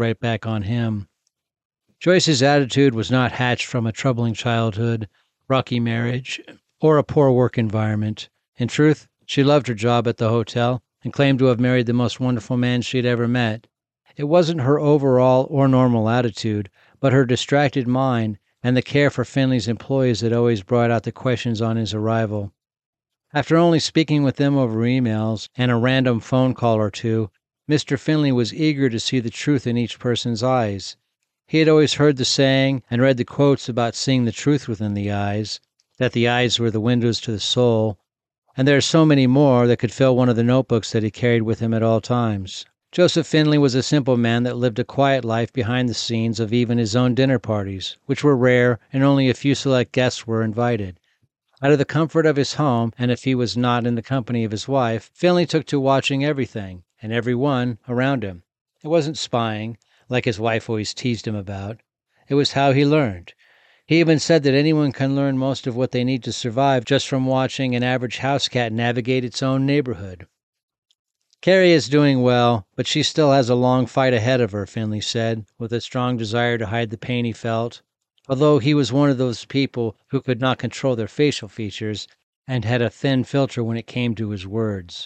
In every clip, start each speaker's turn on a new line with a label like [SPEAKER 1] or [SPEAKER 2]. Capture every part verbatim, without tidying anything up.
[SPEAKER 1] right back on him. Joyce's attitude was not hatched from a troubling childhood, rocky marriage, or a poor work environment. In truth, she loved her job at the hotel and claimed to have married the most wonderful man she had ever met. It wasn't her overall or normal attitude, but her distracted mind and the care for Finley's employees that always brought out the questions on his arrival. After only speaking with them over emails and a random phone call or two, Mister Finley was eager to see the truth in each person's eyes. He had always heard the saying and read the quotes about seeing the truth within the eyes, that the eyes were the windows to the soul, and there are so many more that could fill one of the notebooks that he carried with him at all times. Joseph Finley was a simple man that lived a quiet life behind the scenes of even his own dinner parties, which were rare and only a few select guests were invited. Out of the comfort of his home, and if he was not in the company of his wife, Finley took to watching everything and everyone around him. It wasn't spying, like his wife always teased him about. It was how he learned. He even said that anyone can learn most of what they need to survive just from watching an average house cat navigate its own neighborhood. Carrie is doing well, but she still has a long fight ahead of her, Finley said, with a strong desire to hide the pain he felt. Although he was one of those people who could not control their facial features and had a thin filter when it came to his words.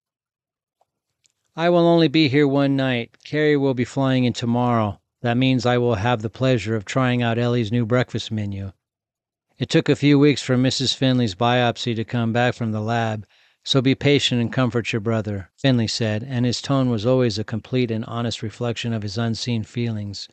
[SPEAKER 1] I will only be here one night. Carrie will be flying in tomorrow. That means I will have the pleasure of trying out Ellie's new breakfast menu. It took a few weeks for Missus Finley's biopsy to come back from the lab, so be patient and comfort your brother, Finley said, and his tone was always a complete and honest reflection of his unseen feelings.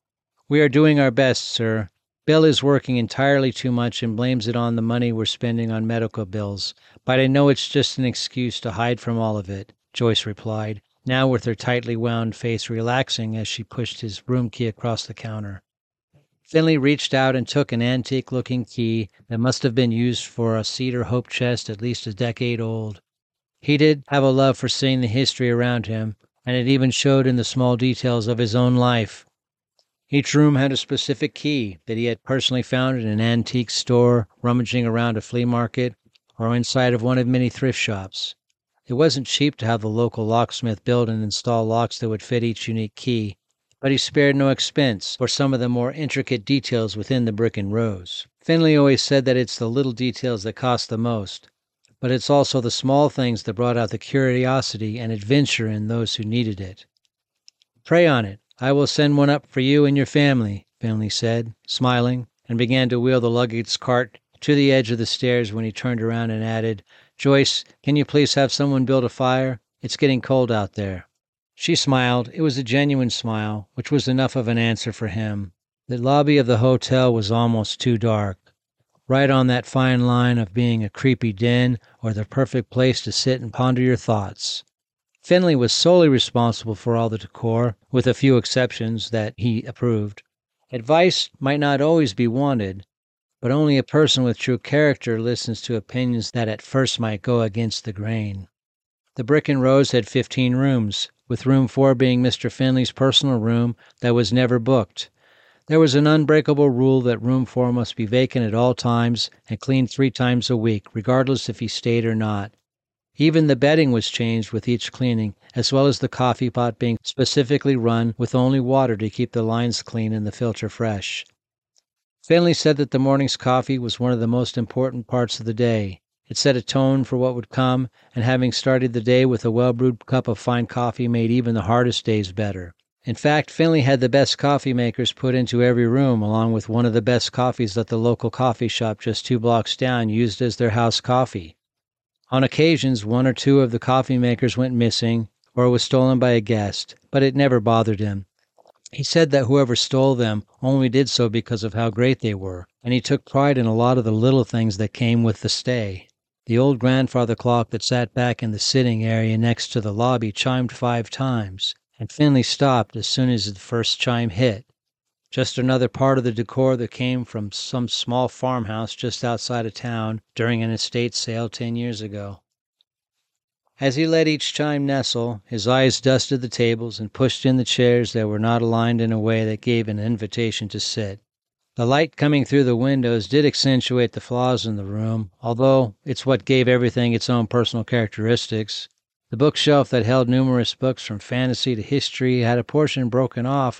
[SPEAKER 1] We are doing our best, sir. Bill is working entirely too much and blames it on the money we're spending on medical bills, but I know it's just an excuse to hide from all of it, Joyce replied, now with her tightly wound face relaxing as she pushed his room key across the counter. Finley reached out and took an antique-looking key that must have been used for a cedar hope chest at least a decade old. He did have a love for seeing the history around him, and it even showed in the small details of his own life. Each room had a specific key that he had personally found in an antique store, rummaging around a flea market, or inside of one of many thrift shops. It wasn't cheap to have the local locksmith build and install locks that would fit each unique key, but he spared no expense for some of the more intricate details within the brick and rose. Finley always said that it's the little details that cost the most, but it's also the small things that brought out the curiosity and adventure in those who needed it. Pray on it. I will send one up for you and your family, Finley said, smiling, and began to wheel the luggage cart to the edge of the stairs when he turned around and added, Joyce, can you please have someone build a fire? It's getting cold out there. She smiled. It was a genuine smile, which was enough of an answer for him. The lobby of the hotel was almost too dark, right on that fine line of being a creepy den or the perfect place to sit and ponder your thoughts. Finley was solely responsible for all the decor, with a few exceptions that he approved. Advice might not always be wanted, but only a person with true character listens to opinions that at first might go against the grain. The Brick and Rose had fifteen rooms, with room four being Mister Finley's personal room that was never booked. There was an unbreakable rule that room four must be vacant at all times and cleaned three times a week, regardless if he stayed or not. Even the bedding was changed with each cleaning, as well as the coffee pot being specifically run with only water to keep the lines clean and the filter fresh. Finley said that the morning's coffee was one of the most important parts of the day. It set a tone for what would come, and having started the day with a well-brewed cup of fine coffee made even the hardest days better. In fact, Finley had the best coffee makers put into every room, along with one of the best coffees that the local coffee shop just two blocks down used as their house coffee. On occasions, one or two of the coffee makers went missing or was stolen by a guest, but it never bothered him. He said that whoever stole them only did so because of how great they were, and he took pride in a lot of the little things that came with the stay. The old grandfather clock that sat back in the sitting area next to the lobby chimed five times, and Finley stopped as soon as the first chime hit. Just another part of the decor that came from some small farmhouse just outside of town during an estate sale ten years ago. As he let each chime nestle, his eyes dusted the tables and pushed in the chairs that were not aligned in a way that gave an invitation to sit. The light coming through the windows did accentuate the flaws in the room, although it's what gave everything its own personal characteristics. The bookshelf that held numerous books from fantasy to history had a portion broken off